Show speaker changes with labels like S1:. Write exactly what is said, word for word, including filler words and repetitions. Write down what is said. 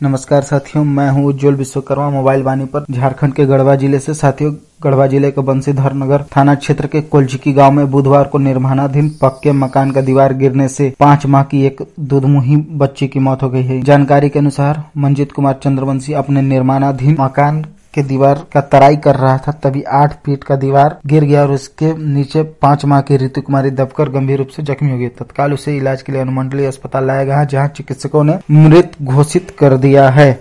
S1: नमस्कार साथियों, मैं हूं उज्जवल विश्वकर्मा मोबाइल वाणी पर झारखंड के गढ़वा जिले से। साथियों, गढ़वा जिले के बंसीधर नगर थाना क्षेत्र के कोलझिकी गांव में बुधवार को निर्माणाधीन पक्के मकान का दीवार गिरने से पांच माह की एक दुधमुही बच्ची की मौत हो गई है। जानकारी के अनुसार मंजीत कुमार चंद्रवंशी अपने निर्माणाधीन मकान के दीवार का तराई कर रहा था, तभी आठ फीट का दीवार गिर गया और उसके नीचे पांच माह की ऋतु कुमारी दबकर गंभीर रूप से जख्मी हो गई। तत्काल उसे इलाज के लिए अनुमंडलीय अस्पताल लाया गया, जहां चिकित्सकों ने मृत घोषित कर दिया है।